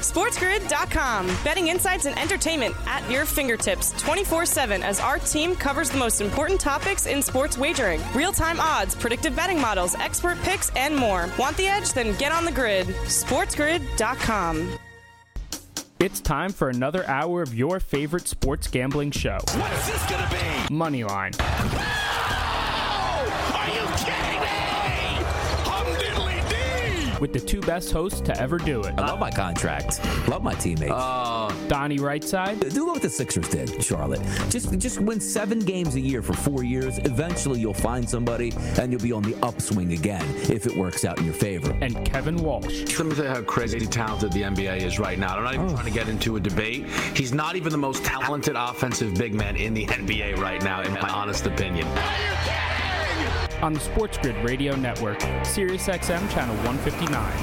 SportsGrid.com. Betting insights and entertainment at your fingertips 24/7 as our team covers the most important topics in sports wagering. Real-time odds, predictive betting models, expert picks, and more. Want the edge? Then get on the grid. SportsGrid.com. It's time for another hour of your favorite sports gambling show. What is this going to be? Moneyline. Oh! Are you kidding me? With the two best hosts to ever do it. I love my contract. Love my teammates. Donnie Rightside. Do what the Sixers did, Charlotte. Just win 7 games a year for 4 years. Eventually, you'll find somebody, and you'll be on the upswing again if it works out in your favor. And Kevin Walsh. Let me tell you how crazy talented the NBA is right now. I'm not even trying to get into a debate. He's not even the most talented offensive big man in the NBA right now, in my honest opinion. On the Sports Grid Radio Network, SiriusXM Channel 159.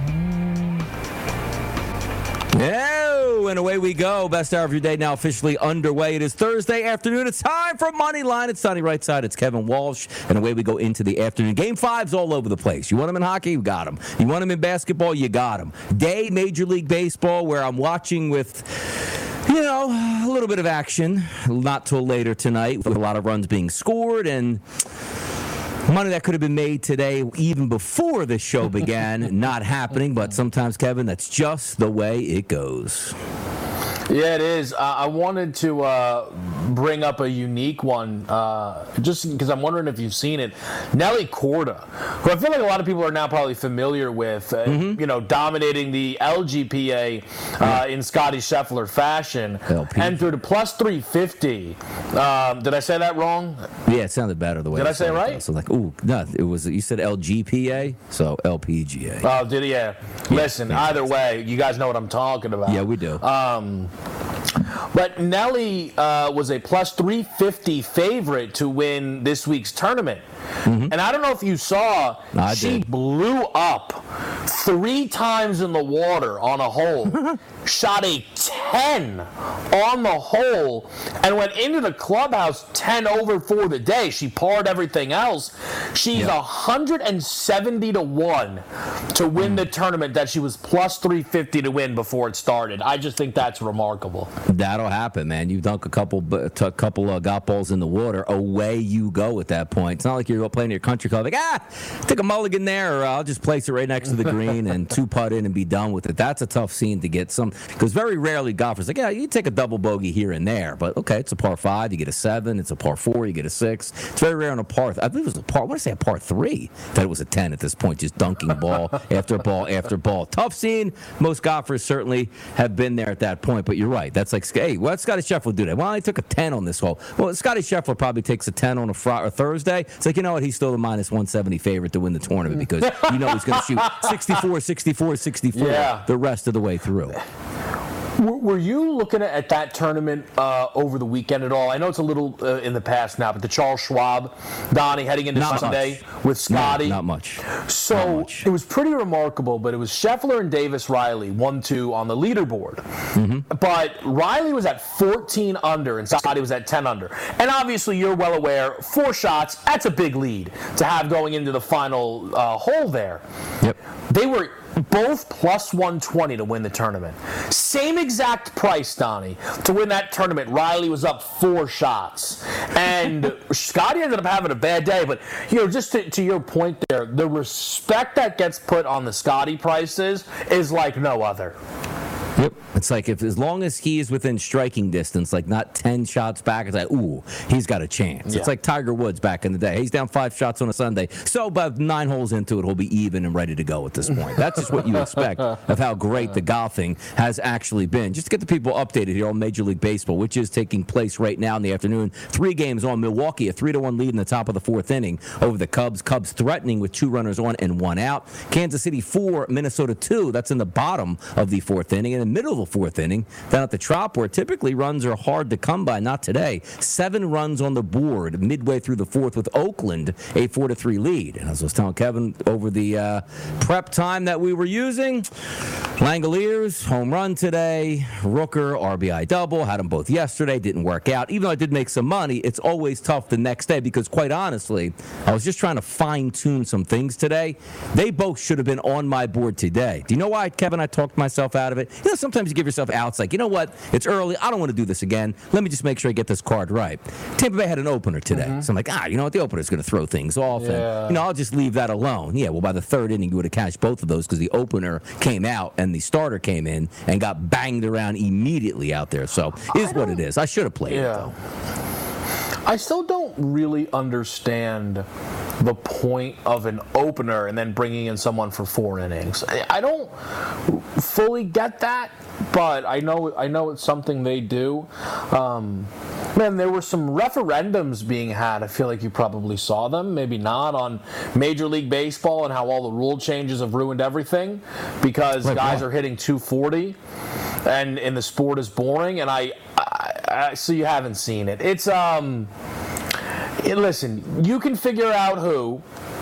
Oh, and away we go. Best hour of your day now officially underway. It is Thursday afternoon. It's time for Moneyline. It's Donnie Rightside. It's Kevin Walsh. And away we go into the afternoon. Game 5's all over the place. You want them in hockey? You got them. You want them in basketball? You got them. Day Major League Baseball, where I'm watching with, a little bit of action. Not till later tonight, with a lot of runs being scored and money that could have been made today even before the show began, not happening, but sometimes, Kevin, that's just the way it goes. Yeah, it is. I wanted to bring up a unique one, just because I'm wondering if you've seen it. Nelly Corda, who I feel like a lot of people are now probably familiar with, dominating the LGPA in Scotty Scheffler fashion, entered a plus 350. Did I say that wrong? Yeah, it sounded better the way. Did I say it right? So you said LGPA, so LPGA. Oh, did he? Yeah. Listen, either way, you guys know what I'm talking about. Yeah, we do. But Nelly was a plus 350 favorite to win this week's tournament. Mm-hmm. And I don't know if you saw, she blew up 3 times in the water on a hole, shot a 10 on the hole, and went into the clubhouse 10 over for the day. She parred everything else. She's 170 to 1 to win the tournament that she was plus 350 to win before it started. I just think that's remarkable. That'll happen, man. You dunk a couple golf balls in the water, away you go at that point. It's not like you're playing your country club, like, take a mulligan there, or I'll just place it right next to the green and 2-putt in and be done with it. That's a tough scene to get some, because very rarely golfers like, you take a double bogey here and there, but okay, it's a par 5, you get a 7, it's a par 4, you get a 6. It's very rare on a par. I believe it was a par. I want to say a par 3 that it was a 10 at this point, just dunking ball after ball after ball. Tough scene. Most golfers certainly have been there at that point, but you're right. That's like, hey, what Scotty Scheffler do that? Well, he took a 10 on this hole. Well, Scotty Scheffler probably takes a 10 on a Thursday. It's like, you know what? He's still the minus 170 favorite to win the tournament because he's going to shoot 64, 64, 64 the rest of the way through. Were you looking at that tournament over the weekend at all? I know it's a little in the past now, but the Charles Schwab, Donnie, heading into Sunday with Scotty. Not much. So it was pretty remarkable, but it was Scheffler and Davis Riley, 1-2 on the leaderboard. Mm-hmm. But Riley was at 14 under and Scotty was at 10 under. And obviously, you're well aware, 4 shots, that's a big lead to have going into the final hole there. Yep. They were both plus 120 to win the tournament. Same exact price, Donnie, to win that tournament. Riley was up 4 shots. And Scotty ended up having a bad day. But, just to your point there, the respect that gets put on the Scotty prices is like no other. Yep. It's like as long as he is within striking distance, like not 10 shots back, it's like, ooh, he's got a chance. Yeah. It's like Tiger Woods back in the day. He's down 5 shots on a Sunday. So about 9 holes into it, he'll be even and ready to go at this point. That's just what you expect of how great the golfing has actually been. Just to get the people updated here on Major League Baseball, which is taking place right now in the afternoon. 3 games on. Milwaukee, a 3-1 lead in the top of the 4th inning over the Cubs. Cubs threatening with 2 runners on and 1 out. Kansas City 4, Minnesota 2. That's in the bottom of the 4th inning. And in the middle of the 4th inning, down at the Trop, where typically runs are hard to come by. Not today. 7 runs on the board midway through the 4th with Oakland, a 4-3 lead. And as I was telling Kevin over the prep time that we were using, Langoliers, home run today. Rooker, RBI double. Had them both yesterday. Didn't work out. Even though I did make some money, it's always tough the next day because, quite honestly, I was just trying to fine-tune some things today. They both should have been on my board today. Do you know why, Kevin, I talked myself out of it? sometimes you give yourself outs like, you know what? It's early. I don't want to do this again. Let me just make sure I get this card right. Tampa Bay had an opener today. So I'm like, you know what? The opener's going to throw things off. Yeah. And, I'll just leave that alone. Yeah, well, by the third inning, you would have cashed both of those because the opener came out and the starter came in and got banged around immediately out there. So is what it is. I should have played it, though. I still don't really understand the point of an opener and then bringing in someone for 4 innings. I don't fully get that, but I know it's something they do. Man, there were some referendums being had. I feel like you probably saw them, maybe not, on Major League Baseball and how all the rule changes have ruined everything because guys are hitting 240 and the sport is boring. And I so you haven't seen it. It's listen, you can figure out who.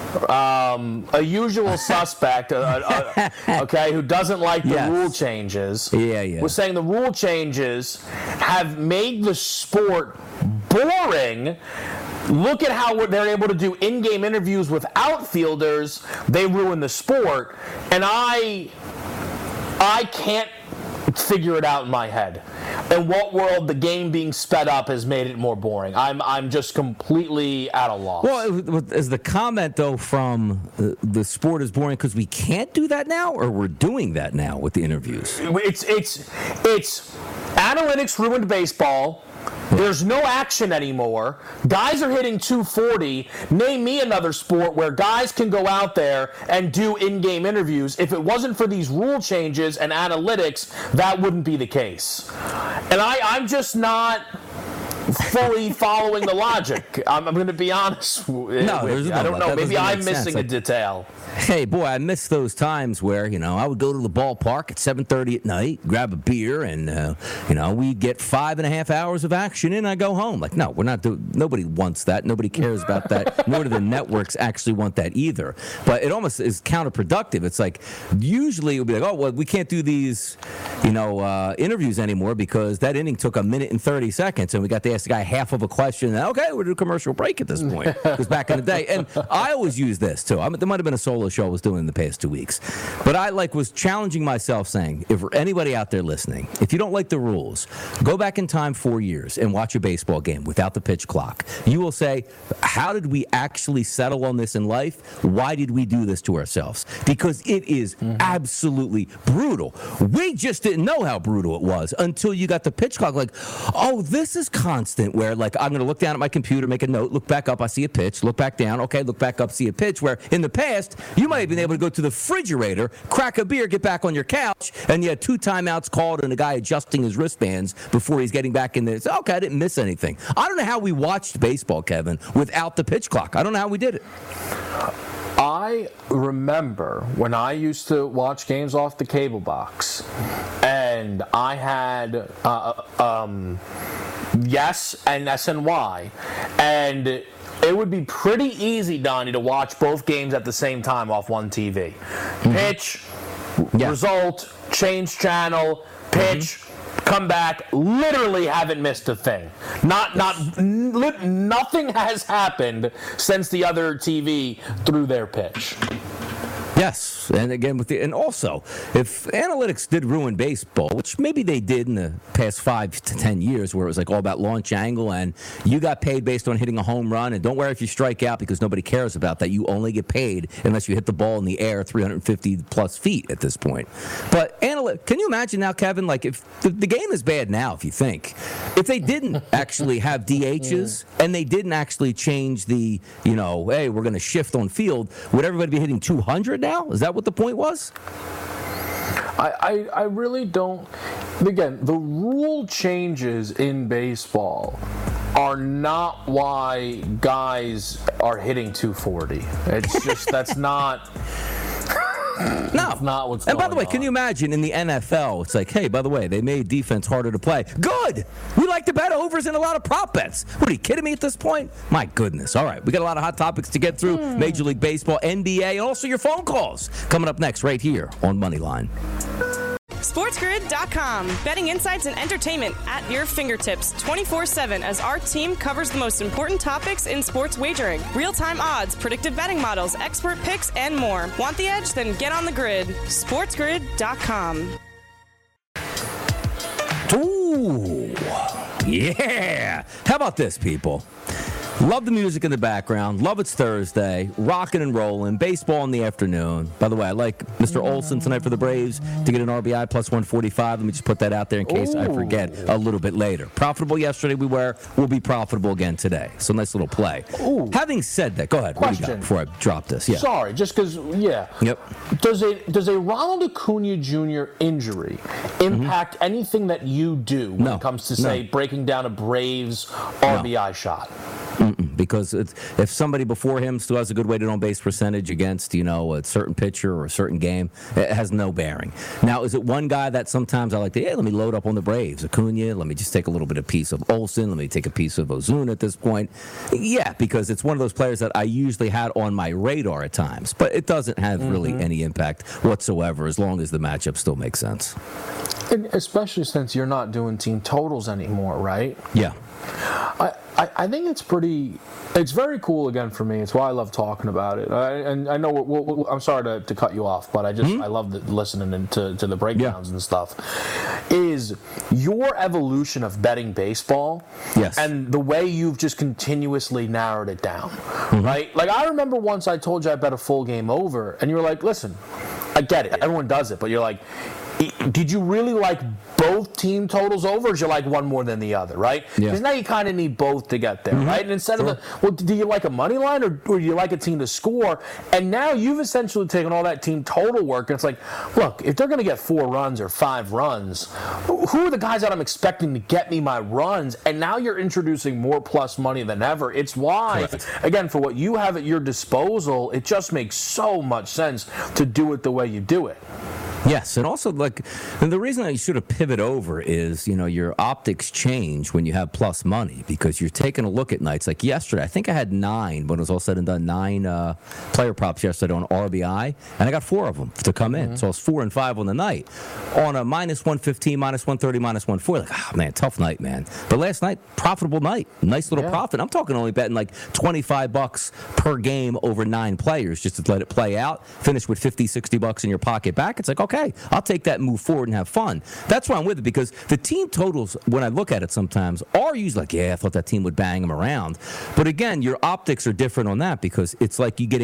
A usual suspect, okay, who doesn't like the rule changes, was saying the rule changes have made the sport boring. Look at how they're able to do in-game interviews with outfielders. They ruin the sport, and I can't figure it out in my head. In what world the game being sped up has made it more boring? I'm just completely at a loss. Well, is the comment, though, from the sport is boring because we can't do that now, or we're doing that now with the interviews? It's analytics ruined baseball. There's no action anymore. Guys are hitting 240. Name me another sport where guys can go out there and do in-game interviews. If it wasn't for these rule changes and analytics, that wouldn't be the case. And I'm just not fully following the logic. I'm going to be honest with you. I don't know. Maybe I'm missing a detail. Hey, boy, I miss those times where, I would go to the ballpark at 7:30 at night, grab a beer, and, we'd get 5.5 hours of action in, I go home. Like, no, we're not doing, nobody wants that. Nobody cares about that. Nor do the networks actually want that either. But it almost is counterproductive. It's like, usually it would be like, oh, well, we can't do these, interviews anymore because that inning took 1 minute and 30 seconds, and we got to ask the guy half of a question. And, okay, we're doing a commercial break at this point. Because back in the day, and I always use this, too. There might have been a solo show I was doing in the past 2 weeks. But I was challenging myself saying, if anybody out there listening, if you don't like the rules, go back in time 4 years and watch a baseball game without the pitch clock. You will say, how did we actually settle on this in life? Why did we do this to ourselves? Because it is absolutely brutal. We just didn't know how brutal it was until you got the pitch clock. Like, oh, this is constant, where I'm going to look down at my computer, make a note, look back up, I see a pitch, look back down, okay, look back up, see a pitch, where in the past, you might have been able to go to the refrigerator, crack a beer, get back on your couch, and you had 2 timeouts called and a guy adjusting his wristbands before he's getting back in there. So, okay, I didn't miss anything. I don't know how we watched baseball, Kevin, without the pitch clock. I don't know how we did it. I remember when I used to watch games off the cable box, and I had Yes and SNY, and it would be pretty easy, Donnie, to watch both games at the same time off one TV. Pitch, result, change channel, pitch, come back, literally haven't missed a thing. Nothing has happened since the other TV threw their pitch. Yes, and again and also, if analytics did ruin baseball, which maybe they did in the past 5 to 10 years, where it was all about launch angle and you got paid based on hitting a home run, and don't worry if you strike out because nobody cares about that. You only get paid unless you hit the ball in the air 350 plus feet at this point. But can you imagine now, Kevin? If the game is bad now, if you think, if they didn't actually have DHs and they didn't actually change the, hey, we're going to shift on field, would everybody be hitting 200 now? Is that what the point was? I really don't. Again, the rule changes in baseball are not why guys are hitting 240. It's just, that's not. No. Not what's and by going the way, on. can you imagine in the NFL, it's like, hey, by the way, they made defense harder to play. Good! We like to bet overs and a lot of prop bets. What, are you kidding me at this point? My goodness. All right, we got a lot of hot topics to get through. Major League Baseball, NBA, and also your phone calls. Coming up next right here on Moneyline. SportsGrid.com. Betting insights and entertainment at your fingertips 24/7 as our team covers the most important topics in sports wagering. Real-time odds, predictive betting models, expert picks, and more. Want the edge? Then get on the grid. SportsGrid.com. Yeah. How about this, people? Love the music in the background. Love it's Thursday. Rocking and rolling. Baseball in the afternoon. By the way, I like Mr. Olsen tonight for the Braves to get an RBI plus 145. Let me just put that out there in case I forget a little bit later. Profitable yesterday we were. We'll be profitable again today. So nice little play. Ooh. Having said that, go ahead. What do you got before I drop this? Yeah. Sorry, just because, yeah. Yep. Does a Ronald Acuna Jr. injury impact anything that you do when it comes to, say, breaking down a Braves RBI shot? Because if somebody before him still has a good weighted on-base percentage against, a certain pitcher or a certain game, it has no bearing. Now, is it one guy that sometimes I like to, let me load up on the Braves, Acuna, let me just take a little bit of piece of Olsen, let me take a piece of Ozuna at this point? Yeah, because it's one of those players that I usually had on my radar at times, but it doesn't have really any impact whatsoever as long as the matchup still makes sense. And especially since you're not doing team totals anymore, right? Yeah. I think it's very cool again for me. It's why I love talking about it. And I know I'm sorry to cut you off, but I love listening to the breakdowns and stuff. Is your evolution of betting baseball and the way you've just continuously narrowed it down, right? Like I remember once I told you I bet a full game over, and you were like, listen, I get it. Everyone does it, but you're like, did you really like both team totals over, or did you like one more than the other, right? Because now you kind of need both to get there, right? And instead of do you like a money line or do you like a team to score? And now you've essentially taken all that team total work, and it's like, look, if they're going to get 4 runs or 5 runs, who are the guys that I'm expecting to get me my runs? And now you're introducing more plus money than ever. It's why, again, for what you have at your disposal, it just makes so much sense to do it the way you do it. Yes, and also, and the reason that you sort of pivot over is, your optics change when you have plus money because you're taking a look at nights. Like yesterday, I think I had 9, when it was all said and done, 9 player props yesterday on RBI, and I got 4 of them to come in. So I was 4 and 5 on the night. On a minus 115, minus 130, minus 140, man, tough night, man. But last night, profitable night. Nice little profit. I'm talking only betting like $25 per game over 9 players just to let it play out. Finish with $50, $60 in your pocket back. It's like, okay, I'll take that and move forward and have fun. That's why I'm with it, because the team totals, when I look at it sometimes, are usually like, I thought that team would bang them around. But again, your optics are different on that because it's like you get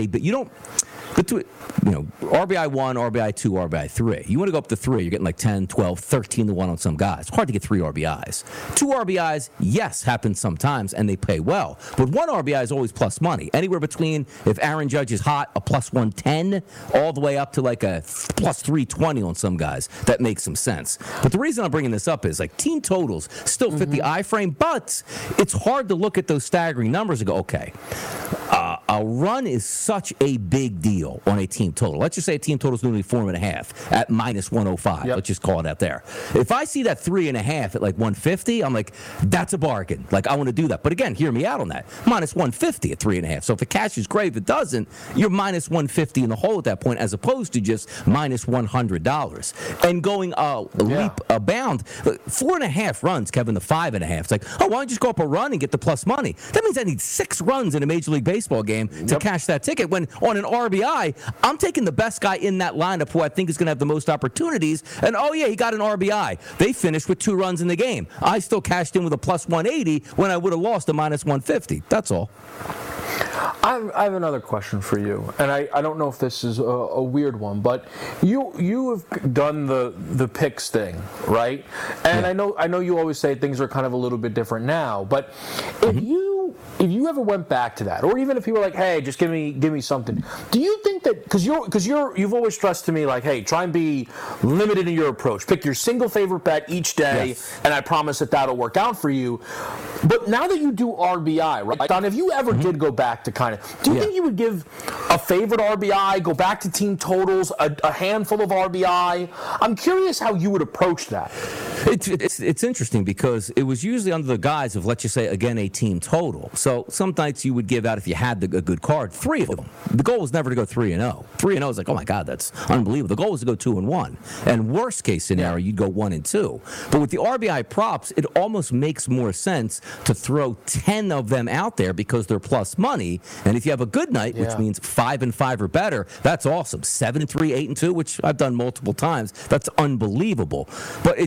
RBI 1, RBI 2, RBI 3. You want to go up to 3, you're getting like 10, 12, 13 to 1 on some guys. It's hard to get 3 RBIs. 2 RBIs, yes, happens sometimes, and they pay well. But 1 RBI is always plus money. Anywhere between, if Aaron Judge is hot, a plus 110, all the way up to like a plus 320 on some guys. That makes some sense. But the reason I'm bringing this up is like team totals still fit the iframe, but it's hard to look at those staggering numbers and go, okay, a run is such a big deal on a team total. Let's just say a team total is normally 4.5 at minus 105. Let's just call it out there. If I see that 3.5 at like 150, I'm like, that's a bargain. Like, I want to do that. But again, hear me out on that. Minus 150 at 3.5. So if it cashes, great. If it doesn't, you're minus 150 in the hole at that point, as opposed to just minus $100. And going a bound, 4.5 runs, Kevin, to 5.5. It's like, why don't you just go up a run and get the plus money? That means I need 6 runs in a Major League Baseball game to cash that ticket. When on an RBI, I'm taking the best guy in that lineup who I think is going to have the most opportunities. And he got an RBI. They finished with 2 runs in the game. I still cashed in with a plus 180 when I would have lost a minus 150. That's all. I have another question for you, and I don't know if this is a weird one, but you have done the picks thing, right? And I know you always say things are kind of a little bit different now, but if you ever went back to that, or even if you were like, hey, just give me something, do you think that, because you've always stressed to me like, hey, try and be limited in your approach, pick your single favorite bet each day, and I promise that'll work out for you. But now that you do RBI, right, Don, if you ever did go back to kind of, do you think you would give a favorite RBI, go back to team totals, a handful of RBI? I'm curious how you would approach that. It's interesting because it was usually under the guise of, let's just say, again, a team total. So some nights you would give out, if you had a good card, 3 of them. The goal was never to go 3-0. 3-0 is like, oh my God, that's unbelievable. The goal was to go 2-1. And worst case scenario, you'd go 1-2. But with the RBI props, it almost makes more sense to throw 10 of them out there because they're plus money. And if you have a good night, which means 5-5 or better, that's awesome. 7-3, 8-2, which I've done multiple times. That's unbelievable. But it's just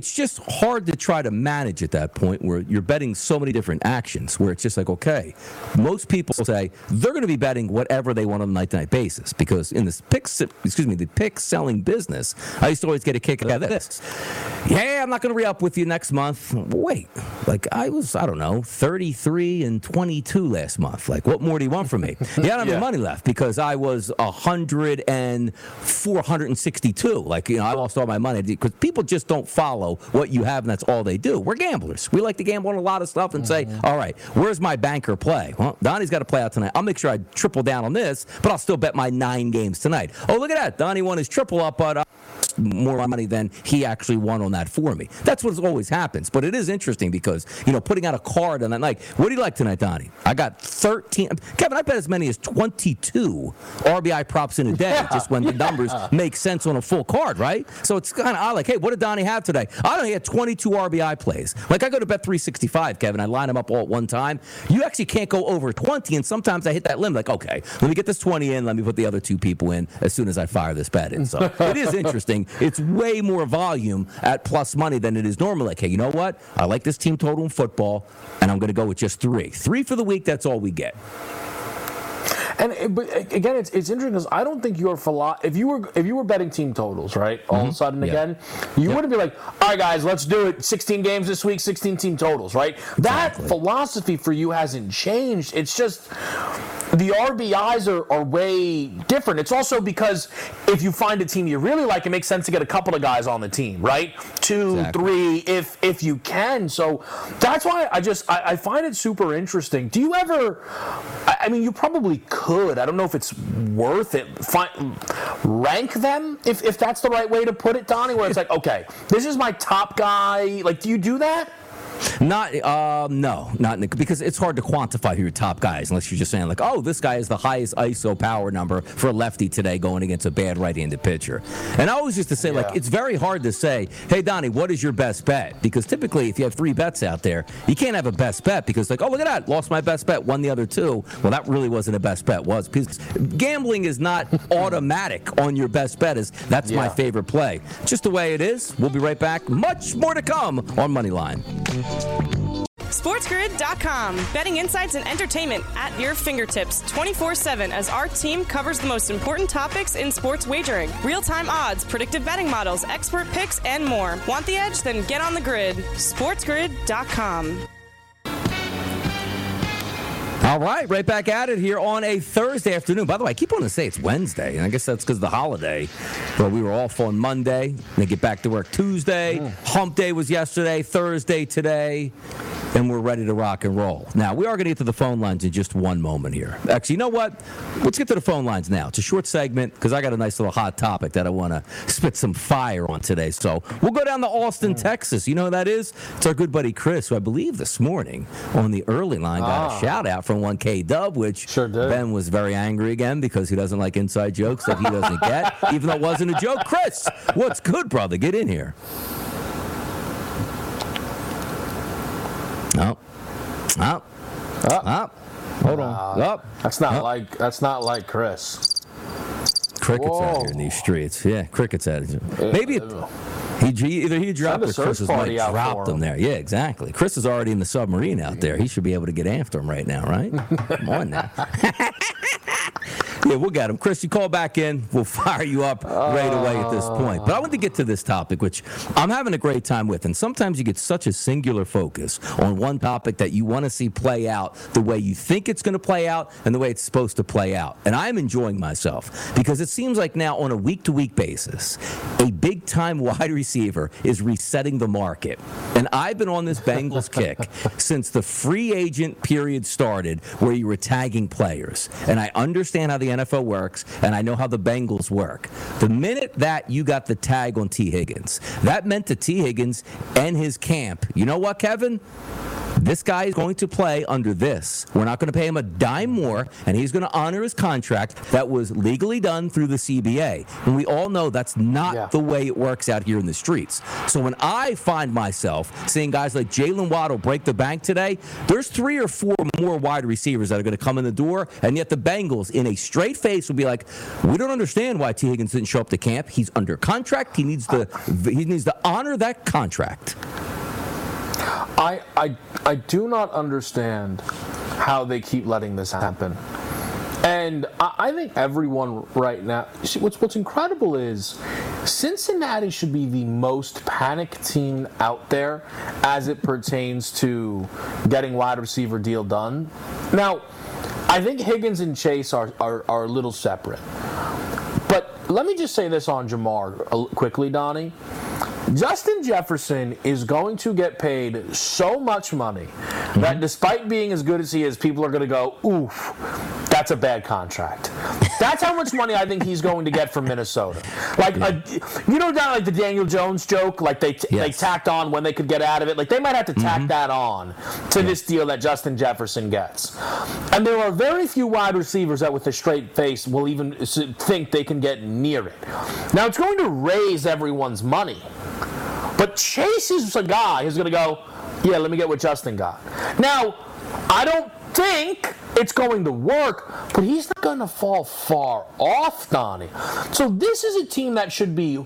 hard to try to manage at that point where you're betting so many different actions where it's just like, okay, most people say they're going to be betting whatever they want on a night-to-night basis because in this the pick selling business, I used to always get a kick out of this. Yeah, I'm not going to re-up with you next month. Wait, like I don't know, 33 and 22 last month. Like, what more do you want from me? You don't have any money left because I was 100 and 462. Like, I lost all my money because people just don't follow what you have, and that's all they do. We're gamblers. We like to gamble on a lot of stuff and say, all right, where's my banker play? Well, Donnie's got to play out tonight. I'll make sure I triple down on this, but I'll still bet my 9 games tonight. Oh, look at that. Donnie won his triple up, but more money than he actually won on that for me. That's what always happens. But it is interesting because, putting out a card on that night. What do you like tonight, Donnie? I got 13. Kevin, I bet as many as 22 RBI props in a day just when the numbers make sense on a full card, right? So it's kind of odd. Like, hey, what did Donnie have today? I don't know. He had 22 RBI plays. Like, I go to bet 365, Kevin. I line them up all at one time. You actually can't go over 20, and sometimes I hit that limit. Like, okay, let me get this 20 in. Let me put the other 2 people in as soon as I fire this bet in. So it is interesting. It's way more volume at plus money than it is normally. Like, hey, you know what? I like this team total in football, and I'm going to go with just 3. 3 for the week, that's all we get. But again, it's interesting because I don't think your if you were betting team totals, right? All of a sudden again, you wouldn't be like, all right, guys, let's do it. 16 games this week, 16 team totals, right? That philosophy for you hasn't changed. It's just the RBIs are way different. It's also because if you find a team you really like, it makes sense to get a couple of guys on the team, right? 2, 3, if you can. So that's why I find it super interesting. Do you ever? I mean, you probably could. I don't know if it's worth it. Rank them, if that's the right way to put it, Donnie. Where it's like, okay, this is my top guy. Like, do you do that? No, because it's hard to quantify who your top guy is unless you're just saying like, oh, this guy is the highest ISO power number for a lefty today going against a bad right-handed pitcher. And I always used to say like, it's very hard to say, hey, Donnie, what is your best bet? Because typically if you have 3 bets out there, you can't have a best bet because like, oh, look at that, lost my best bet, won the other 2. Well, that really wasn't a best bet, was because gambling is not automatic on your best bet. That's my favorite play. Just the way it is. We'll be right back. Much more to come on Moneyline. SportsGrid.com. Betting insights and entertainment at your fingertips 24/7 as our team covers the most important topics in sports wagering. Real-time odds, predictive betting models, expert picks, and more. Want the edge? Then get on the grid. SportsGrid.com. All right back at it here on a Thursday afternoon. By the way, I keep wanting to say it's Wednesday, and I guess that's because of the holiday. But we were off on Monday, they get back to work Tuesday. Hump Day was yesterday, Thursday today, and we're ready to rock and roll. Now, we are going to get to the phone lines in just one moment here. Actually, you know what? Let's get to the phone lines now. It's a short segment because I got a nice little hot topic that I want to spit some fire on today. So we'll go down to Austin, Texas. You know who that is? It's our good buddy Chris, who I believe this morning on the early line got a shout-out from 1K Dub, which sure did. Ben was very angry again because he doesn't like inside jokes that he doesn't get, even though it wasn't a joke. Chris, what's good, brother? Get in here. Hold on. That's not like Chris. Crickets out here in these streets. Yeah, crickets out here. Maybe either he dropped or Chris might drop them there. Yeah, exactly. Chris is already in the submarine out there. He should be able to get after him right now, right? Come on now. Yeah, we'll get him. Chris, you call back in. We'll fire you up right away at this point. But I want to get to this topic, which I'm having a great time with. And sometimes you get such a singular focus on one topic that you want to see play out the way you think it's going to play out and the way it's supposed to play out. And I'm enjoying myself because it seems like now on a week-to-week basis, a big-time wide receiver is resetting the market. And I've been on this Bengals kick since the free agent period started where you were tagging players. And I understand how the NFL works, and I know how the Bengals work. The minute that you got the tag on T. Higgins, that meant to T. Higgins and his camp, you know what, Kevin? This guy is going to play under this. We're not going to pay him a dime more, and he's going to honor his contract that was legally done through the CBA. And we all know that's not the way it works out here in the streets. So when I find myself seeing guys like Jalen Waddle break the bank today, there's 3 or 4 more wide receivers that are going to come in the door, and yet the Bengals, in a straight face, will be like, we don't understand why T. Higgins didn't show up to camp. He's under contract. He needs to honor that contract. I do not understand how they keep letting this happen. And I think everyone right now, what's incredible is Cincinnati should be the most panicked team out there as it pertains to getting wide receiver deal done. Now, I think Higgins and Chase are a little separate. But let me just say this on Ja'Marr quickly, Donnie. Justin Jefferson is going to get paid so much money that despite being as good as he is, people are going to go, oof, that's a bad contract. That's how much money I think he's going to get from Minnesota. Like, you know, down like the Daniel Jones joke, like they tacked on when they could get out of it. Like they might have to tack that on to this deal that Justin Jefferson gets. And there are very few wide receivers that with a straight face will even think they can get near it. Now, it's going to raise everyone's money. But Chase is a guy who's going to go, yeah, let me get what Justin got. Now, I don't think it's going to work, but he's not going to fall far off, Donnie. So this is a team that should be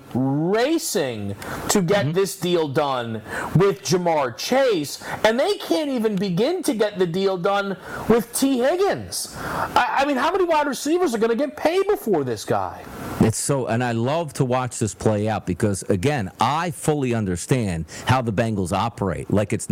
racing to get this deal done with Ja'Marr Chase, and they can't even begin to get the deal done with T. Higgins. I mean, how many wide receivers are going to get paid before this guy? It's so, and I love to watch this play out because, again, I fully understand how the Bengals operate. Like it's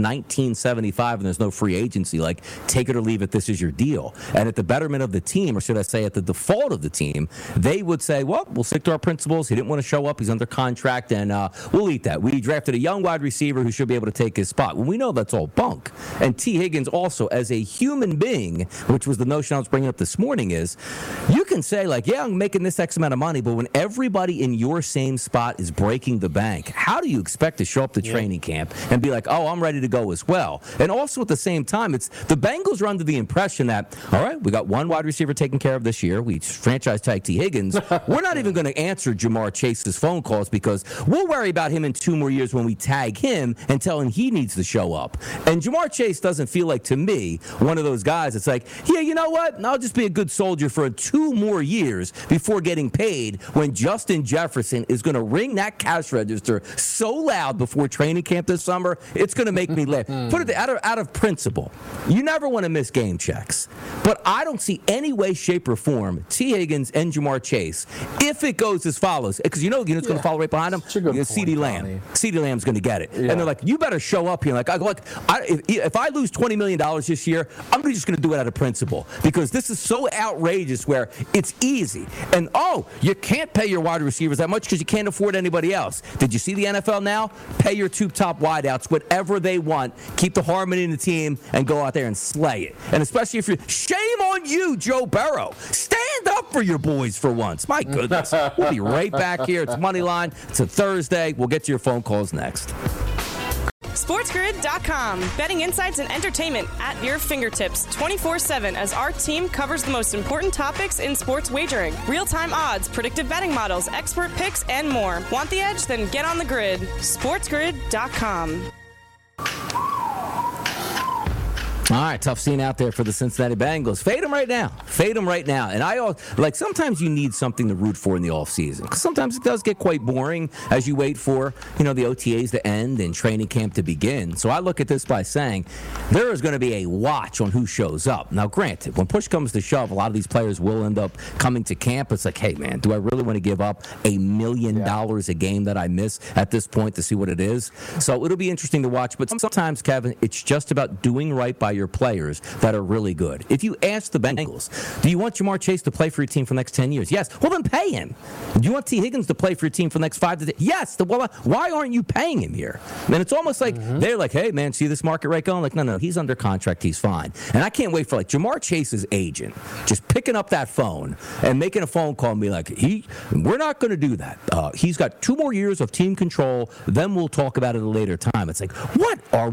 1975 and there's no free agency. Like, take it or leave it, this is your deal. And at the betterment of the team, or should I say at the default of the team, they would say, well, we'll stick to our principles. He didn't want to show up. He's under contract, and we'll eat that. We drafted a young wide receiver who should be able to take his spot. Well, we know that's all bunk. And T. Higgins also, as a human being, which was the notion I was bringing up this morning, is you can say, like, yeah, I'm making this X amount of money, but when everybody in your same spot is breaking the bank, how do you expect to show up to training camp and be like, oh, I'm ready to go as well? And also at the same time, it's the Bengals are under the impression that, all right, we got one wide receiver taken care of this year. We franchise tag T. Higgins. We're not even going to answer Ja'Marr Chase's phone calls because we'll worry about him in 2 more years when we tag him and tell him he needs to show up. And Ja'Marr Chase doesn't feel like, to me, one of those guys that's like, yeah, you know what? I'll just be a good soldier for 2 more years before getting paid, when Justin Jefferson is going to ring that cash register so loud before training camp this summer, it's going to make me laugh. Put it out of principle. You never want to miss game checks. But I don't see any way, shape, or form T. Higgins and Ja'Marr Chase, if it goes as follows, because you know it's going to follow right behind him. CeeDee Lamb. CeeDee Lamb's going to get it. Yeah. And they're like, you better show up here. If I lose $20 million this year, I'm just going to do it out of principle because this is so outrageous where it's easy. And, you can't pay your wide receivers that much because you can't afford anybody else. Did you see the NFL now? Pay your 2 top wideouts whatever they want. Keep the harmony in the team and go out there and slay it. And especially if you're, shame on you, Joe Burrow. Stand up for your boys for once. My goodness. We'll be right back here. It's Moneyline. It's a Thursday. We'll get to your phone calls next. SportsGrid.com. Betting insights and entertainment at your fingertips 24/7 as our team covers the most important topics in sports wagering. Real-time odds, predictive betting models, expert picks, and more. Want the edge? Then get on the grid. SportsGrid.com. All right, tough scene out there for the Cincinnati Bengals. Fade them right now. Fade them right now. And sometimes you need something to root for in the offseason. Because sometimes it does get quite boring as you wait for, the OTAs to end and training camp to begin. So I look at this by saying there is going to be a watch on who shows up. Now, granted, when push comes to shove, a lot of these players will end up coming to camp. It's like, hey, man, do I really want to give up $1 million a game that I miss at this point to see what it is? So it'll be interesting to watch. But sometimes, Kevin, it's just about doing right by your players that are really good. If you ask the Bengals, do you want Ja'Marr Chase to play for your team for the next 10 years? Yes. Well, then pay him. Do you want T. Higgins to play for your team for the next 5 to 10? Yes. Well, why aren't you paying him here? And it's almost like they're like, hey, man, see this market rate going? Like, no, he's under contract. He's fine. And I can't wait for Ja'Marr Chase's agent just picking up that phone and making a phone call and be like, we're not going to do that. He's got 2 more years of team control. Then we'll talk about it at a later time. It's like, what are we doing?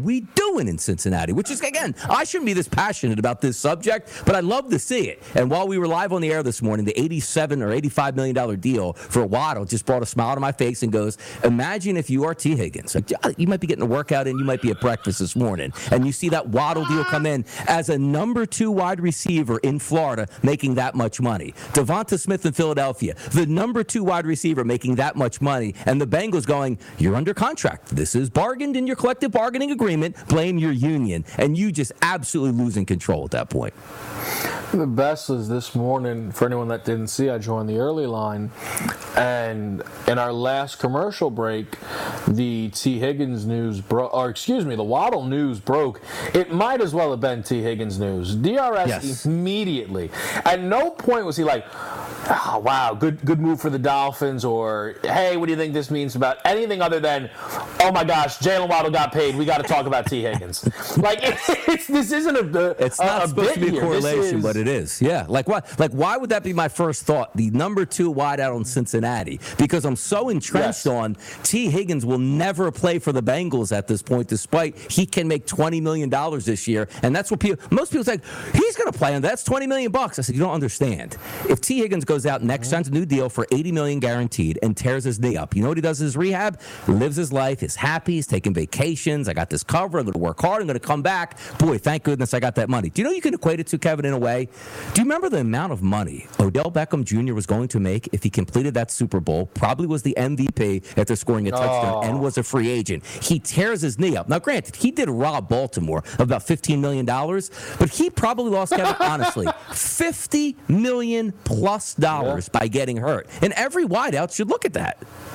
doing in Cincinnati? Which is, again, I shouldn't be this passionate about this subject, but I love to see it. And while we were live on the air this morning, the $87 or $85 million deal for Waddle just brought a smile to my face and goes, imagine if you are T. Higgins. Like, you might be getting a workout in, you might be at breakfast this morning, and you see that Waddle deal come in as a number 2 wide receiver in Florida making that much money. Devonta Smith in Philadelphia, the number 2 wide receiver making that much money, and the Bengals going, you're under contract. This is bargained in your collective bargaining agreement. Blame your union. And you just absolutely losing control at that point. The best was this morning, for anyone that didn't see, I joined the early line, and in our last commercial break, the T. Higgins news broke, or excuse me, the Waddle news broke. It might as well have been T. Higgins news. DRS immediately. At no point was he like, oh, wow, good move for the Dolphins, or, hey, what do you think this means about anything other than, oh my gosh, Jalen Waddle got paid, we got to talk about T. Higgins. Like, this isn't it's not supposed to be a correlation, but it is. Yeah. Like, what? Like, why would that be my first thought? The number 2 wideout on Cincinnati, because I'm so entrenched on T. Higgins will never play for the Bengals at this point, despite he can make $20 million this year, and that's what most people say. He's going to play, and that's $20 million. I said, you don't understand. If T. Higgins goes out next, signs a new deal for $80 million guaranteed, and tears his knee up, you know what he does in his rehab? Lives his life. He's happy. He's taking vacations. I got this cover. I'm going to work hard. I'm going to come back. Boy, thank goodness I got that money. Do you know you can equate it to, Kevin, in a way? Do you remember the amount of money Odell Beckham Jr. was going to make if he completed that Super Bowl? Probably was the MVP after scoring a touchdown and was a free agent. He tears his knee up. Now, granted, he did rob Baltimore of about $15 million, but he probably lost, Kevin, honestly, $50 million plus by getting hurt. And every wideout should look at that.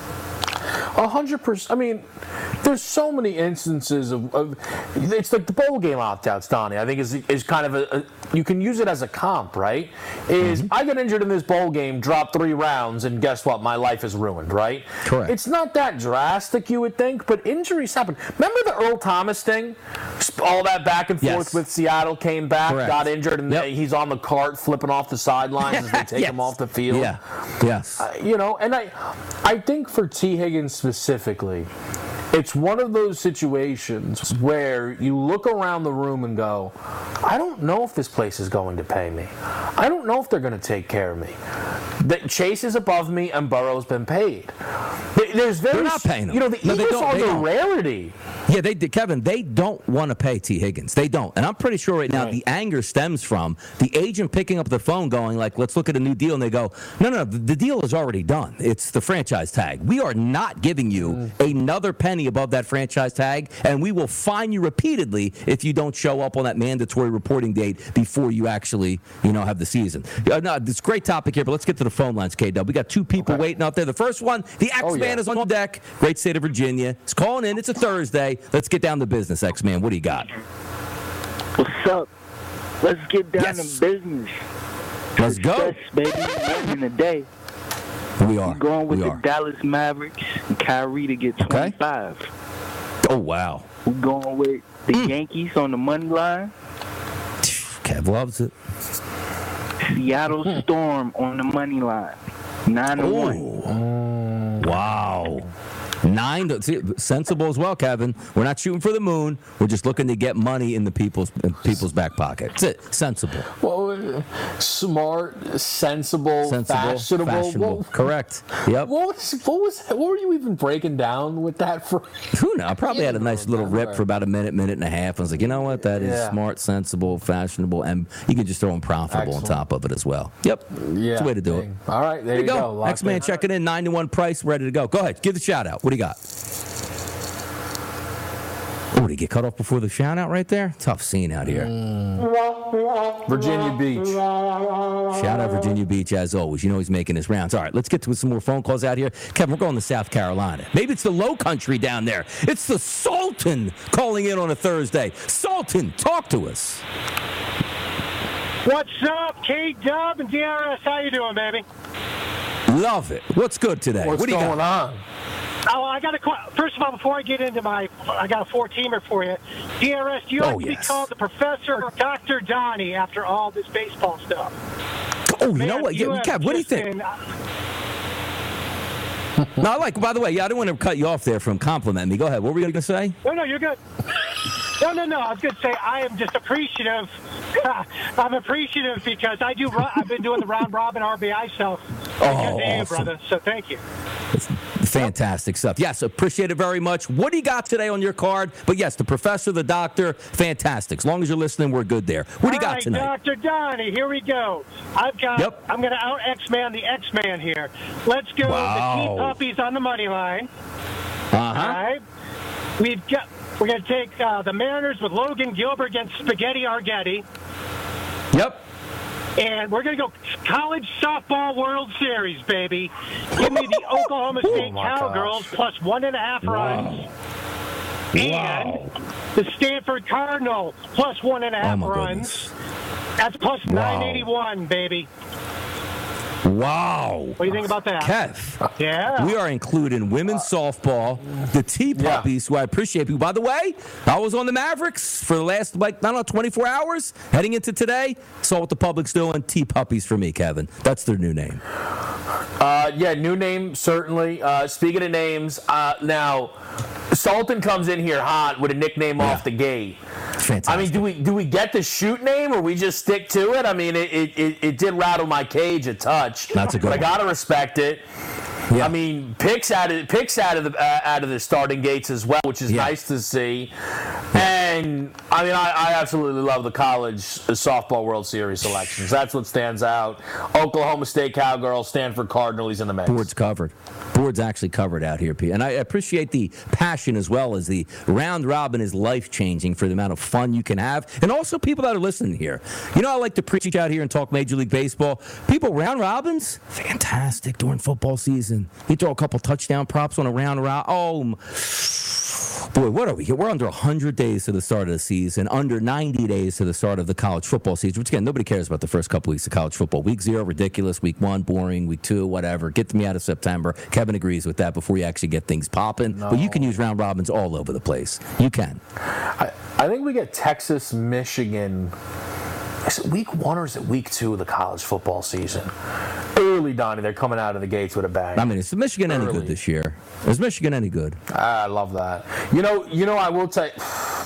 100%. I mean, there's so many instances of it's like the bowl game opt-outs, Donnie. I think is kind of you can use it as a comp, right? I get injured in this bowl game, drop 3 rounds, and guess what? My life is ruined, right? Correct. It's not that drastic, you would think, but injuries happen. Remember the Earl Thomas thing? All that back and forth with Seattle, came back, got injured, and he's on the cart flipping off the sidelines as they take him off the field. Yeah. Yes. And I think for T. Higgins specifically, it's one of those situations where you look around the room and go, I don't know if this place is going to pay me. I don't know if they're going to take care of me. Chase is above me and Burrow's been paid. They're not paying them. The Eagles are the rarity. Yeah, Kevin, they don't want to pay T. Higgins. They don't. And I'm pretty sure right now the anger stems from the agent picking up the phone going like, let's look at a new deal. And they go, no, the deal is already done. It's the franchise tag. We are not giving you another penny above that franchise tag, and we will fine you repeatedly if you don't show up on that mandatory reporting date before you actually, have the season. No, it's a great topic here, but let's get to the phone lines, K-Dub. We got 2 people waiting out there. The first one, the X-Man is on deck. Great state of Virginia. He's calling in. It's a Thursday. Let's get down to business, X-Man. What do you got? What's up? Let's get down to business. Let's go. Baby, in the day. We are. We're going with the Dallas Mavericks and Kyrie to get 25. Oh, wow. We're going with the Yankees on the money line. Kev loves it. Seattle Storm on the money line. 9-1. Wow. 9, sensible as well, Kevin. We're not shooting for the moon. We're just looking to get money in the people's back pocket. That's it. Sensible. Well, smart, sensible, fashionable. Correct. Yep. What were you even breaking down with that phrase? Who knows? I probably had a nice little rip for about a minute and a half. I was like, you know what? That is smart, sensible, fashionable, and you can just throw in profitable on top of it as well. Yep. Yeah. That's the way to do it. All right. There you go. X-Man checking in. 9-1 price. Ready to go. Go ahead. Give the shout out. What do you got? Oh, did he get cut off before the shout out right there? Tough scene out here. Virginia Beach. Shout out Virginia Beach as always. He's making his rounds. All right, let's get to some more phone calls out here. Kevin, we're going to South Carolina. Maybe it's the low country down there. It's the Sultan calling in on a Thursday. Sultan, talk to us. What's up, K-Dub and DRS? How you doing, baby? Love it. What's good today? What's going on? Oh, I got first of all, before I get into I got a 4-teamer for you. DRS, do you like to be called the Professor or Dr. Donnie after all this baseball stuff? Oh, you know what? Kev, what do you think? No, by the way, I didn't want to cut you off there from complimenting me. Go ahead. What were you going to say? No, you're good. No. I was going to say I am just appreciative. I'm appreciative because I've been doing the round robin RBI stuff because of you, brother. So thank you. Fantastic stuff. Yes, appreciate it very much. What do you got today on your card? But yes, the professor, the doctor, fantastic. As long as you're listening, we're good there. What do you got tonight? Dr. Donnie, here we go. I'm going to out X-Man the X-Man here. Let's go the T Puppies on the money line. All right. We're going to take the Mariners with Logan Gilbert against Spaghetti Argetti. Yep. And we're going to go College Softball World Series, baby. Give me the Oklahoma State Cowgirls plus 1.5 runs. And the Stanford Cardinal plus 1.5 runs. That's plus 981, baby. Wow. What do you think about that? Kev. Yeah. We are including women's softball, the T Puppies, who I appreciate. By the way, I was on the Mavericks for the last, 24 hours heading into today. Saw what the public's doing. T Puppies for me, Kevin. That's their new name. New name, certainly. Speaking of names, now, Sultan comes in here hot with a nickname off the gate. Fantastic. I mean, do we get the shoot name or we just stick to it? I mean, it did rattle my cage a touch. That's a good one. I gotta respect it. Yeah. I mean, picks out of the starting gates as well, which is nice to see. And I mean, I absolutely love the college softball World Series selections. That's what stands out. Oklahoma State Cowgirls, Stanford Cardinals in the mix. Board's covered. Board's actually covered out here, Pete. And I appreciate the passion as well as the round robin is life-changing for the amount of fun you can have. And also people that are listening here. You know, I like to preach out here and talk Major League Baseball. People, round robins, fantastic during football season. You throw a couple touchdown props on a round robin. Oh, boy, what are we? We're under 100 days to the start of the season, under 90 days to the start of the college football season, which, again, nobody cares about the first couple weeks of college football. Week 0, ridiculous. Week 1, boring. Week 2, whatever. Get me out of September. Kevin agrees with that before you actually get things popping. No. But you can use round robins all over the place. You can. I think we get Texas, Michigan. Is it week 1 or is it week 2 of the college football season? Early, Donnie, they're coming out of the gates with a bang. I mean, is Michigan any good this year? Is Michigan any good? I love that. You know, I will tell you,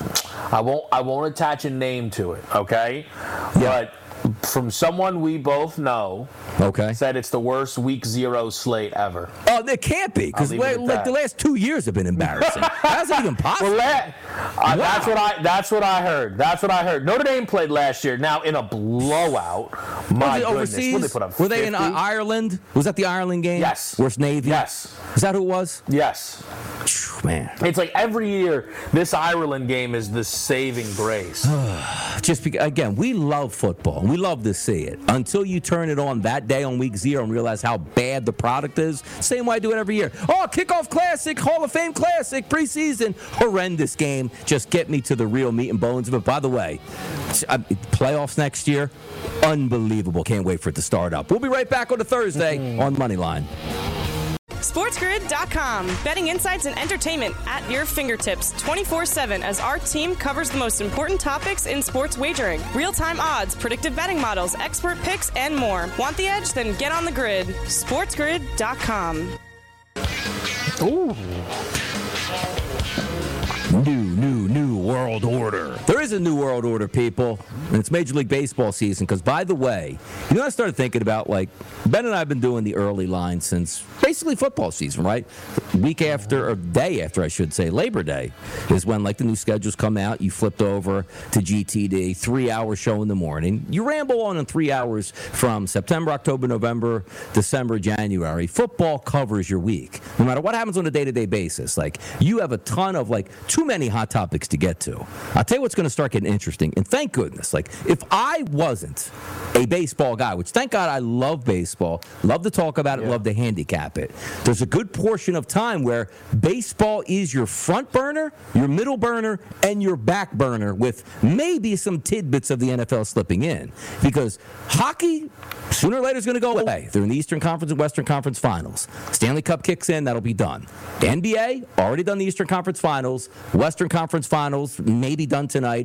I won't attach a name to it, okay? Yeah. But from someone we both know, said it's the worst week 0 slate ever. Oh, it can't be, because the last 2 years have been embarrassing. That's not even possible. Well, that's what I heard. That's what I heard. Notre Dame played last year. Now in a blowout. My goodness. Overseas? What did they put up, were they in Ireland? Was that the Ireland game? Yes. Worst Navy? Yes. Is that who it was? Yes. Man. It's like every year, this Ireland game is the saving grace. Again, we love football. We love to see it. Until you turn it on that day on week 0 and realize how bad the product is. Same way I do it every year. Oh, kickoff classic, Hall of Fame classic, preseason. Horrendous game. Just get me to the real meat and bones of it. By the way, playoffs next year, unbelievable. Can't wait for it to start up. We'll be right back on a Thursday on Moneyline. SportsGrid.com. Betting insights and entertainment at your fingertips 24/7 as our team covers the most important topics in sports wagering. Real-time odds, predictive betting models, expert picks, and more. Want the edge? Then get on the grid. SportsGrid.com. Ooh. New world order. There is a new world order, people, and it's Major League Baseball season. Because, by the way, you know, I started thinking about, Ben and I have been doing the early line since basically football season, right? Week after, or day after, I should say, Labor Day is when, the new schedules come out. You flipped over to GTD, 3-hour show in the morning. You ramble on in 3 hours from September, October, November, December, January. Football covers your week, no matter what happens on a day-to-day basis. You have a ton of, too many hot topics to get to. I'll tell you what's going to start getting interesting, and thank goodness. If I wasn't a baseball guy, which thank God I love baseball, love to talk about it, love to handicap it, there's a good portion of time where baseball is your front burner, your middle burner, and your back burner, with maybe some tidbits of the NFL slipping in. Because hockey, sooner or later, is going to go away. They're in the Eastern Conference and Western Conference Finals. Stanley Cup kicks in, that'll be done. The NBA, already done the Eastern Conference Finals. Western Conference Finals, maybe done tonight.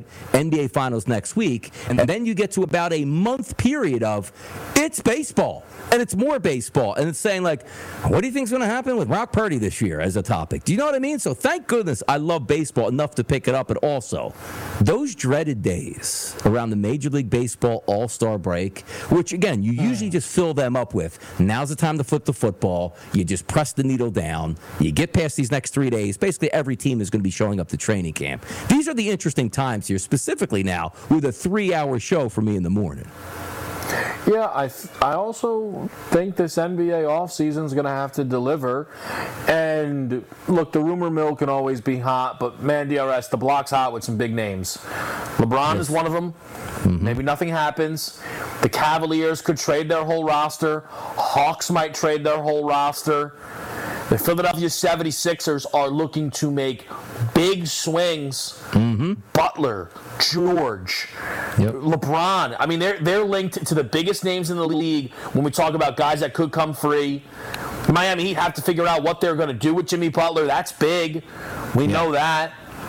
NBA Finals next week, and then you get to about a month period of it's baseball. And it's more baseball. And it's saying, like, what do you think's going to happen with Brock Purdy this year as a topic? Do you know what I mean? So thank goodness I love baseball enough to pick it up. But also, those dreaded days around the Major League Baseball All-Star break, which, again, you usually just fill them up with, now's the time to flip the football. You just press the needle down. You get past these next 3 days. Basically, every team is going to be showing up to training camp. These are the interesting times here, specifically now with a 3-hour show for me in the morning. Yeah, I also think this NBA offseason is going to have to deliver. And, look, the rumor mill can always be hot, but, man, DRS, the block's hot with some big names. LeBron is one of them. Maybe nothing happens. The Cavaliers could trade their whole roster. Hawks might trade their whole roster. The Philadelphia 76ers are looking to make big swings. Butler, George, LeBron. I mean, they're linked to the biggest names in the league when we talk about guys that could come free. Miami Heat have to figure out what they're going to do with Jimmy Butler. That's big. We know that.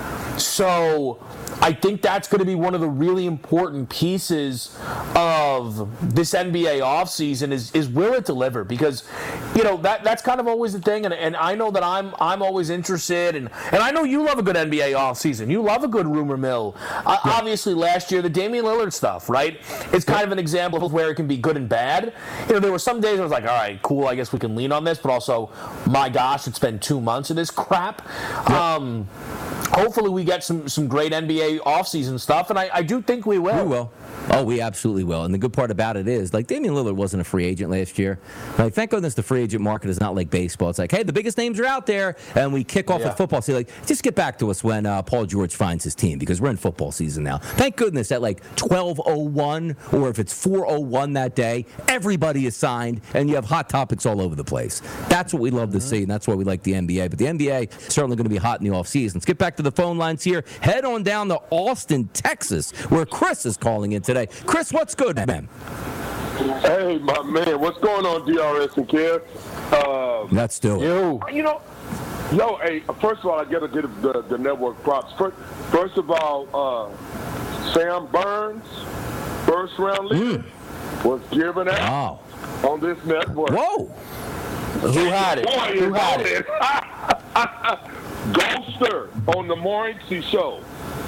So I think that's going to be one of the really important pieces of this NBA offseason is will it deliver? Because, you know, that's kind of always the thing. And I know that I'm always interested. And I know you love a good NBA offseason. You love a good rumor mill. Obviously, last year, the Damian Lillard stuff, right? It's kind of an example of where it can be good and bad. You know, there were some days I was like, all right, cool, I guess we can lean on this. But also, my gosh, it's been 2 months of this crap. Hopefully we get some great NBA offseason stuff, and I do think we will. We will. Oh, we absolutely will. And the good part about it is, like, Damian Lillard wasn't a free agent last year. Like, thank goodness the free agent market is not like baseball. It's like, hey, the biggest names are out there, and we kick off with football. So, like, just get back to us when Paul George finds his team, because we're in football season now. Thank goodness at, like, 12:01, or if it's 4:01 that day, everybody is signed, and you have hot topics all over the place. That's what we love to see, and that's why we like the NBA. But the NBA is certainly going to be hot in the offseason. Let's get back to the phone lines here. Head on down to Austin, Texas, where Chris is calling in today. Chris, what's good, man? Hey, my man, what's going on, DRS and Kev? Let's do it. You know, hey, first of all, I got to give the network props. First of all, Sam Burns, first round leader, was given out on this network. Whoa! Who had it? Who had it? Ghoster on the Morency Show.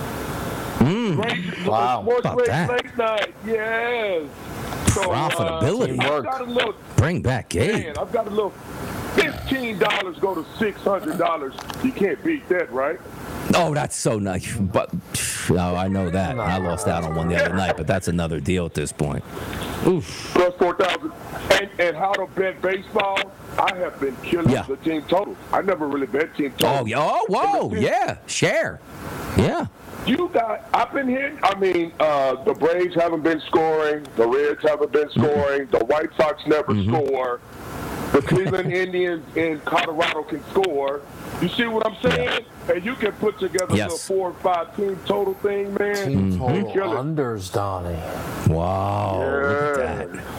Wow. Sports late night. Yes. So, profitability. Bring back Gabe. Man, I've got a little $15 go to $600. You can't beat that, right? Oh, that's so nice. But no, I know that. I lost out on one the other night, but that's another deal at this point. Oof. Plus 4,000. And how to bet baseball? I have been killing the team total. I never really bet team total. Share. Yeah. I've been hitting. I mean, the Braves haven't been scoring. The Reds haven't been scoring. The White Sox never score. The Cleveland Indians in Colorado can score. You see what I'm saying? And you can put together a 4 or 5 team total thing, man. Team total unders, Donnie. Wow. Look at that.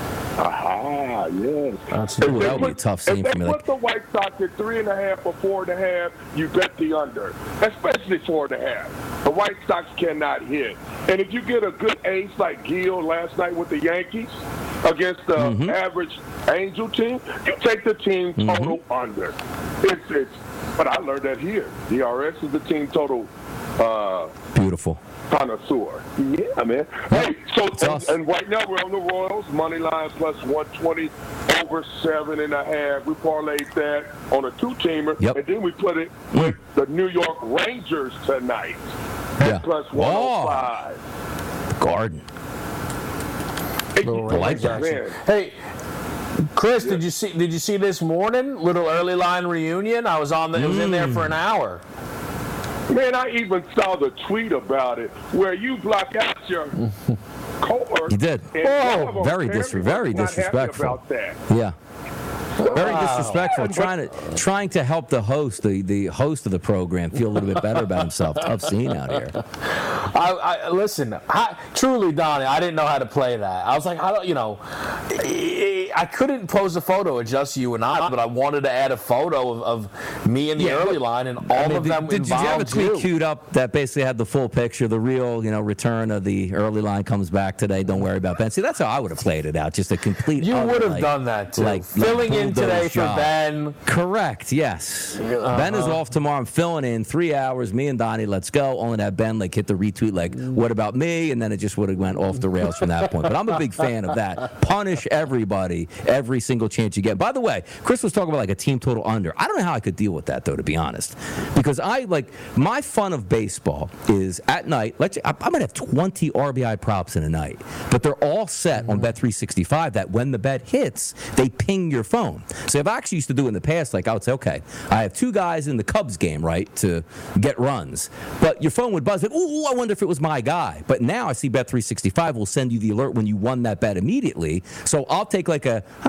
Yes. That would be a tough scene for me. If they put the White Sox at 3.5 or 4.5, you bet the under, especially 4.5. The White Sox cannot hit. And if you get a good ace like Gil last night with the Yankees against the average Angel team, you take the team total under. But I learned that here. DRS is the team total. Beautiful. Connoisseur. Yeah, man. Hey, and right now we're on the Royals, money line plus 120, over 7.5. We parlayed that on a 2-teamer, and then we put it with the New York Rangers tonight. Plus 105. The Garden. I like that. Man. Hey, Chris, did you see this morning? Little early line reunion. I was on. It was in there for an hour. Man, I even saw the tweet about it where you block out your cohort. You did. Oh, very disrespectful. About that. Yeah. Very disrespectful. Trying to help the host, the host of the program, feel a little bit better about himself. Tough scene out here. Listen, truly, Donnie, I didn't know how to play that. I was like, I couldn't post a photo of just you and I, but I wanted to add a photo of me in the early line, and all of them did you have a tweet queued up that basically had the full picture, the real, return of the early line comes back today, don't worry about Ben? See, that's how I would have played it out, just a complete... You would have done that, too. Filling in today for Ben. Correct, yes. Ben is off tomorrow. I'm filling in 3 hours, me and Donnie, let's go. Only to have Ben hit the retweet, what about me? And then it just would have went off the rails from that point. But I'm a big fan of that. Punish everybody every single chance you get. By the way, Chris was talking about a team total under. I don't know how I could deal with that, though, to be honest. Because my fun of baseball is at night, I'm going to have 20 RBI props in a night. But they're all set on Bet365 that when the bet hits, they ping your phone. So I've actually used to do in the past, I would say, okay, I have 2 guys in the Cubs game, right, to get runs. But your phone would buzz it, ooh, I wonder if it was my guy. But now I see Bet365 will send you the alert when you won that bet immediately. So I'll take a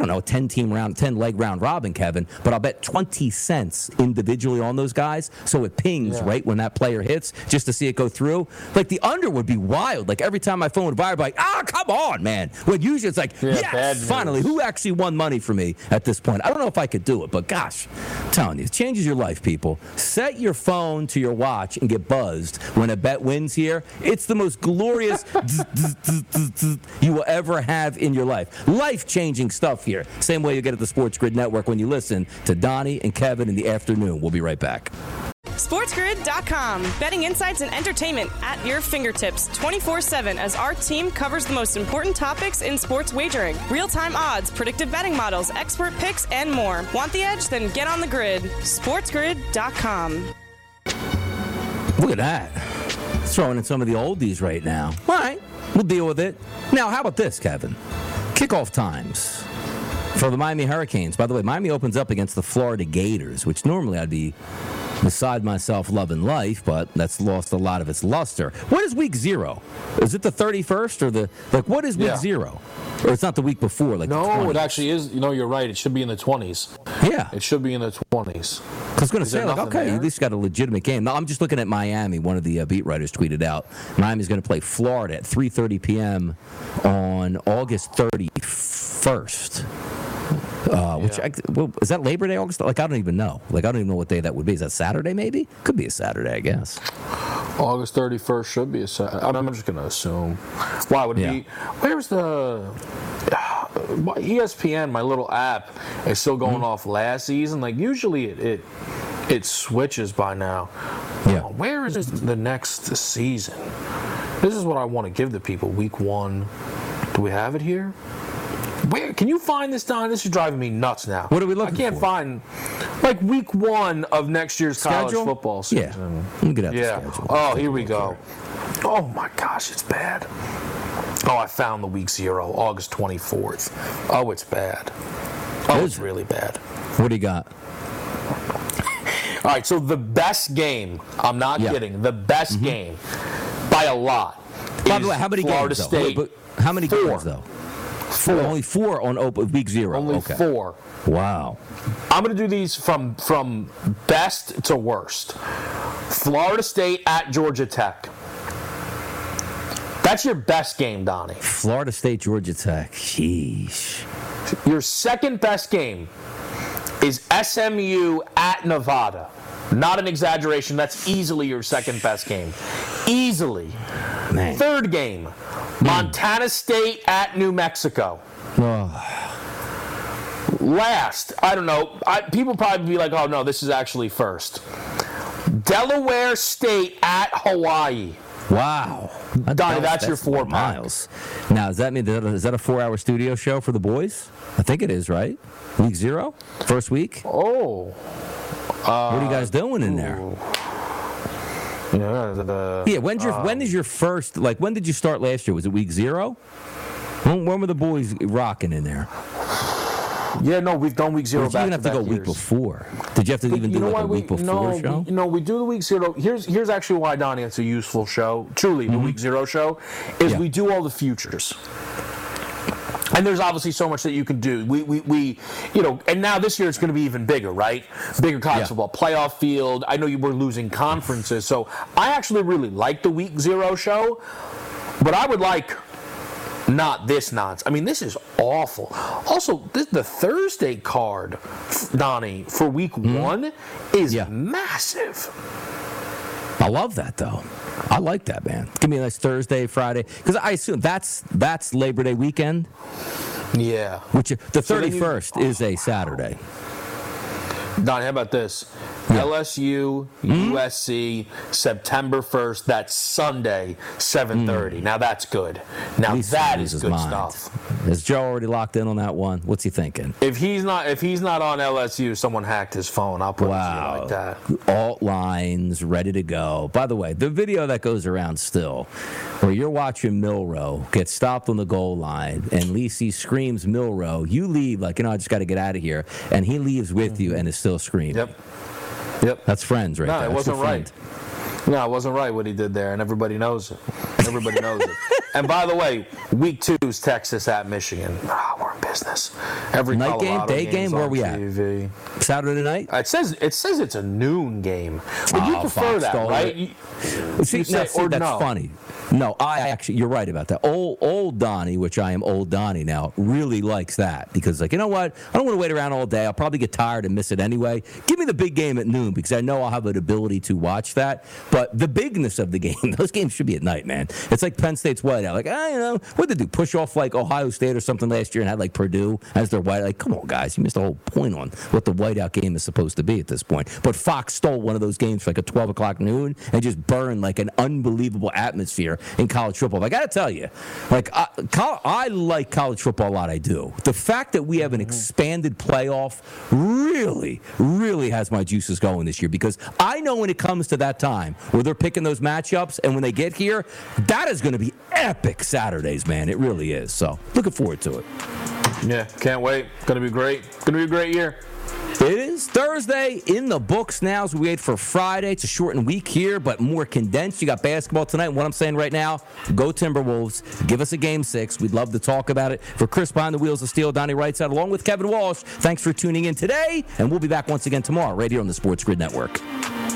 10-leg round robin, Kevin, but I'll bet 20 cents individually on those guys. So it pings right when that player hits just to see it go through. The under would be wild. Every time my phone would vibrate, come on, man. When usually it's yes, finally, who actually won money for me at this point? I don't know if I could do it, but gosh, I'm telling you, it changes your life, people. Set your phone to your watch and get buzzed when a bet wins here. It's the most glorious you will ever have in your life. Life-changing stuff here. Same way you get at the Sports Grid Network when you listen to Donnie and Kevin in the afternoon. We'll be right back. SportsGrid.com. Betting insights and entertainment at your fingertips 24/7 as our team covers the most important topics in sports wagering. Real-time odds, predictive betting models, expert picks, and more. Want the edge? Then get on the grid. SportsGrid.com. Look at that. Throwing in some of the oldies right now. All right, we'll deal with it. Now, how about this, Kevin? Kickoff times for the Miami Hurricanes. By the way, Miami opens up against the Florida Gators, which normally I'd be beside myself loving life, but that's lost a lot of its luster. What is week 0? Is it the 31st or the what is week 0? Or it's not the week before, no, it actually is. You're right. It should be in the 20s. Yeah, it should be in the 20s. I was going to say, okay, at least got a legitimate game. Now, I'm just looking at Miami. One of the beat writers tweeted out Miami's going to play Florida at 3:30 p.m. on August 31st. Is that Labor Day, August? I don't even know. I don't even know what day that would be. Is that Saturday, maybe? Could be a Saturday, I guess. August 31st should be a Saturday. I'm just going to assume. Why would it be? Where's the... ESPN, my little app, is still going off last season. Usually it switches by now. Yeah. Where is the next season? This is what I want to give the people. Week 1. Do we have it here? Where can you find this, Don? This is driving me nuts now. What are we looking for? I can't find week 1 of next year's college football season. Yeah. Let me get out the schedule. Oh, here we go. Oh my gosh, it's bad. Oh, I found the week 0, August 24th. Oh, it's bad. Oh, it's really bad. What do you got? All right, so the best game, I'm not kidding, the best game by a lot. By the way, how many Florida games, State. How many 4. games, though? 4. Only 4 on week 0. Only 4. Wow. I'm going to do these from best to worst. Florida State at Georgia Tech. That's your best game, Donnie. Florida State, Georgia Tech. Sheesh. Your second best game is SMU at Nevada. Not an exaggeration. That's easily your second best game. Easily. Man. Third game, Montana State at New Mexico. Last, I don't know. People probably be like, oh, no, this is actually first. Delaware State at Hawaii. Wow. Donnie, that's your 4 miles. Now, does that mean is that a 4-hour studio show for the boys? I think it is, right? Week 0? First week? Oh. What are you guys doing in there? When is your first, when did you start last year? Was it week 0? When were the boys rocking in there? Yeah, no, we've done week 0 back to back. You even have to go week before. Did you have to even do a week before show? No, we do the week 0. Here's actually why, Donnie, it's a useful show. Truly, the week 0 show is we do all the futures. And there's obviously so much that you can do. We and now this year it's going to be even bigger, right? Bigger college football playoff field. I know you were losing conferences, so I actually really like the week 0 show, but I would like not this nonsense. I mean, this is awful. Also, the Thursday card, Donnie, for week 1 is massive. I love that, though. I like that, man. Give me a nice Thursday, Friday. Because I assume that's Labor Day weekend. Yeah. Which the 31st is a Saturday. Donnie, how about this? LSU, USC, September 1st. That's Sunday, 7:30. Now that's good. Now that is good stuff. Is Joe already locked in on that one? What's he thinking? If he's not on LSU, someone hacked his phone. I'll put it like that. Alt lines ready to go. By the way, the video that goes around still, where you're watching Milroe get stopped on the goal line, and Lisi screams, "Milroe, you leave!" Like, I just got to get out of here, and he leaves with you and is still screaming. Yep. That's friends, right there. No, it wasn't right. No, it wasn't right what he did there, and everybody knows it. Everybody knows it. And by the way, week 2 is Texas at Michigan. We're in business. Every night Colorado game, day game. Where are we TV. at? Saturday night. It says it's a noon game. Would you prefer that, right? That's funny. No, you're right about that. Old Donnie, which I am old Donnie now, really likes that because, like, you know what? I don't want to wait around all day. I'll probably get tired and miss it anyway. Give me the big game at noon because I know I'll have an ability to watch that. But the bigness of the game, those games should be at night, man. It's like Penn State's whiteout. Like, what did they do? Push off like Ohio State or something last year and had like Purdue as their whiteout. Like, come on, guys. You missed the whole point on what the whiteout game is supposed to be at this point. But Fox stole one of those games for like a 12 o'clock noon and just burned like an unbelievable atmosphere in college football. I got to tell you, like, I like college football a lot. I do. The fact that we have an expanded playoff really, really has my juices going this year because I know when it comes to that time where they're picking those matchups and when they get here, that is going to be epic Saturdays, man. It really is. So looking forward to it. Yeah, can't wait. Going to be great. Going to be a great year. It is Thursday in the books now as we wait for Friday. It's a shortened week here, but more condensed. You got basketball tonight. And what I'm saying right now, go Timberwolves. Give us a Game 6. We'd love to talk about it. For Chris behind the wheels of steel, Donnie Wrightside, along with Kevin Walsh, thanks for tuning in today, and we'll be back once again tomorrow right here on the Sports Grid Network.